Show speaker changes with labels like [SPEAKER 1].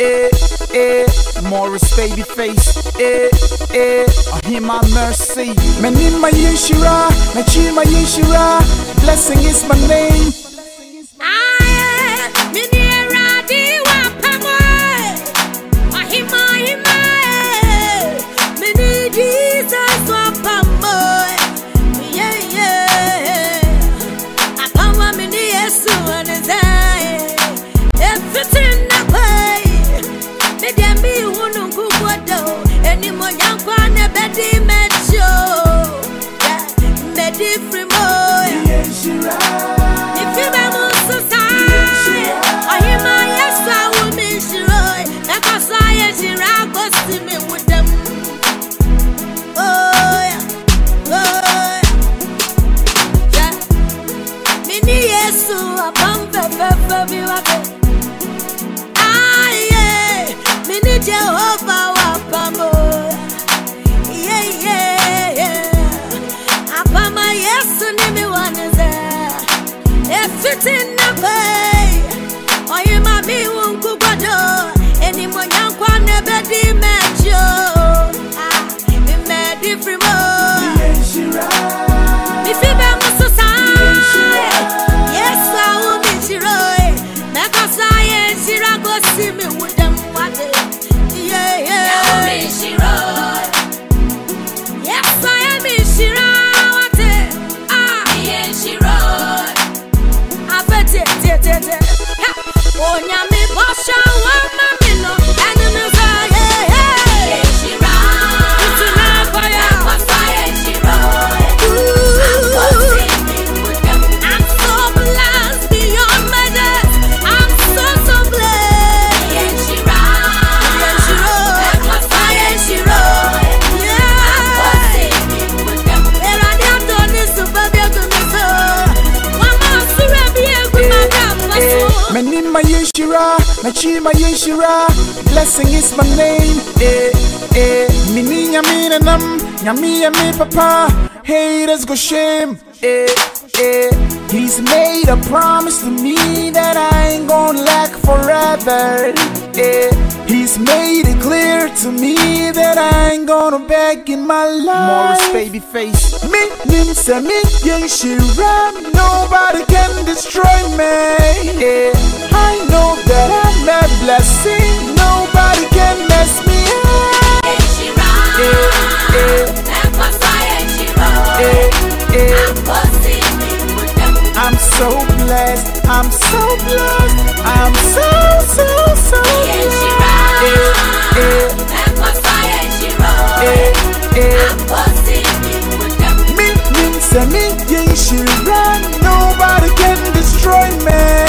[SPEAKER 1] Morris Babyface, I hear my mercy. Many my Yeshira, Nachi my Yeshira, blessing is my name. Many my Yeshira, Nachi my Yeshira, blessing is my name. Mini yami nanam, yami yami papa, haters go shame. He's made a promise to me that I ain't gonna lack forever. He's made it clear to me that I ain't gonna beg in my life. Morris Babyface, me nimsa me Yeshira, nobody can destroy me. I know that I'm a blessing, nobody can mess me up. I'm so blessed, I'm so blessed, I'm so me Yeshira, nobody can destroy me.